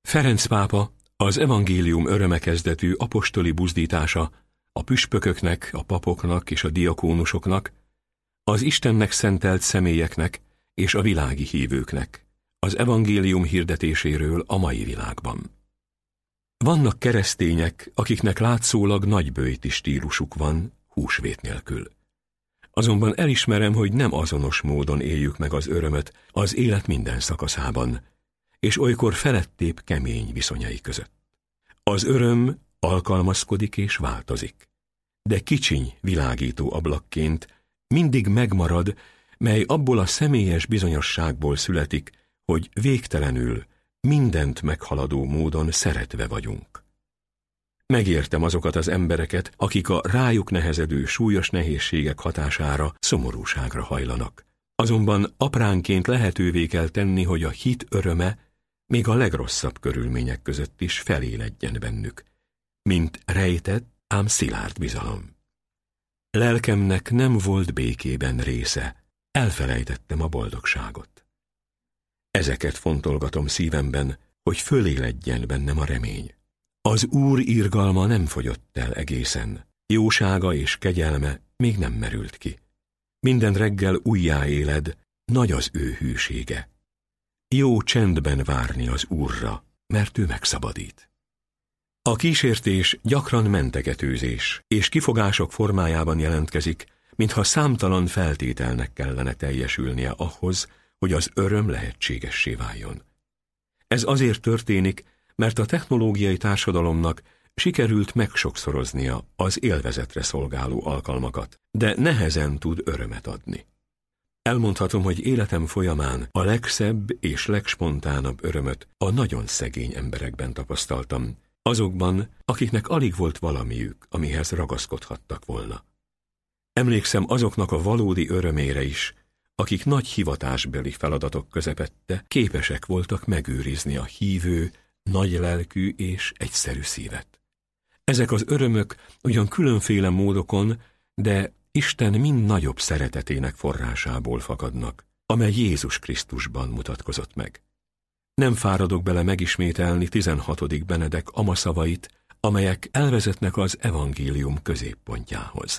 Ferenc pápa az evangélium öröme kezdetű apostoli buzdítása a püspököknek, a papoknak és a diakónusoknak, az Istennek szentelt személyeknek és a világi hívőknek, az evangélium hirdetéséről a mai világban. Vannak keresztények, akiknek látszólag nagyböjti stílusuk van, húsvét nélkül. Azonban elismerem, hogy nem azonos módon éljük meg az örömöt az élet minden szakaszában, és olykor felettébb kemény viszonyai között. Az öröm alkalmazkodik és változik, de kicsiny világító ablakként mindig megmarad, mely abból a személyes bizonyosságból születik, hogy végtelenül, mindent meghaladó módon szeretve vagyunk. Megértem azokat az embereket, akik a rájuk nehezedő súlyos nehézségek hatására szomorúságra hajlanak. Azonban apránként lehetővé kell tenni, hogy a hit öröme még a legrosszabb körülmények között is feléledjen bennük, mint rejtett, ám szilárd bizalom. Lelkemnek nem volt békében része, elfelejtettem a boldogságot. Ezeket fontolgatom szívemben, hogy föléledjen bennem a remény. Az Úr irgalma nem fogyott el egészen, jósága és kegyelme még nem merült ki. Minden reggel újjáéled, nagy az ő hűsége. Jó csendben várni az Úrra, mert ő megszabadít. A kísértés gyakran mentegetőzés és kifogások formájában jelentkezik, mintha számtalan feltételnek kellene teljesülnie ahhoz, hogy az öröm lehetségessé váljon. Ez azért történik, mert a technológiai társadalomnak sikerült megsokszoroznia az élvezetre szolgáló alkalmakat, de nehezen tud örömet adni. Elmondhatom, hogy életem folyamán a legszebb és legspontánabb örömöt a nagyon szegény emberekben tapasztaltam, azokban, akiknek alig volt valamiük, amihez ragaszkodhattak volna. Emlékszem azoknak a valódi örömére is, akik nagy hivatásbeli feladatok közepette képesek voltak megőrizni a hívő, nagylelkű és egyszerű szívet. Ezek az örömök ugyan különféle módokon, de Isten mind nagyobb szeretetének forrásából fakadnak, amely Jézus Krisztusban mutatkozott meg. Nem fáradok bele megismételni 16. Benedek amaszavait, amelyek elvezetnek az evangélium középpontjához.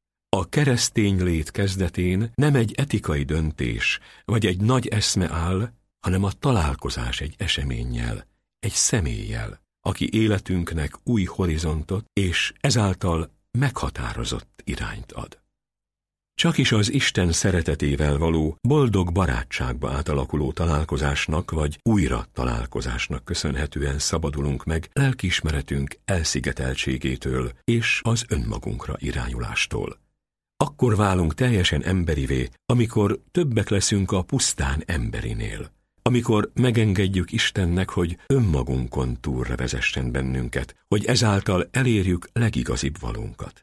A keresztény lét kezdetén nem egy etikai döntés vagy egy nagy eszme áll, hanem a találkozás egy eseménnyel, egy személlyel, aki életünknek új horizontot és ezáltal meghatározott irányt ad. Csakis az Isten szeretetével való boldog barátságba átalakuló találkozásnak vagy újra találkozásnak köszönhetően szabadulunk meg lelkiismeretünk elszigeteltségétől és az önmagunkra irányulástól. Akkor válunk teljesen emberivé, amikor többek leszünk a pusztán emberinél. Amikor megengedjük Istennek, hogy önmagunkon túlra vezessen bennünket, hogy ezáltal elérjük legigazibb valónkat.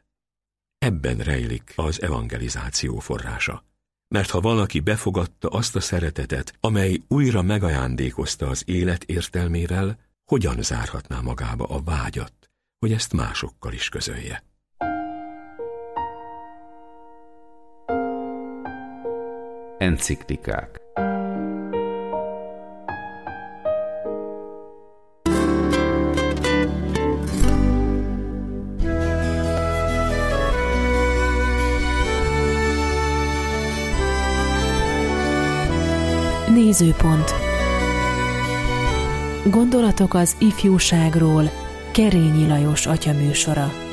Ebben rejlik az evangelizáció forrása. Mert ha valaki befogadta azt a szeretetet, amely újra megajándékozta az élet értelmével, hogyan zárhatná magába a vágyat, hogy ezt másokkal is közölje? Enciklikák. Nézőpont. Gondolatok az ifjúságról. Kerényi Lajos atya műsora.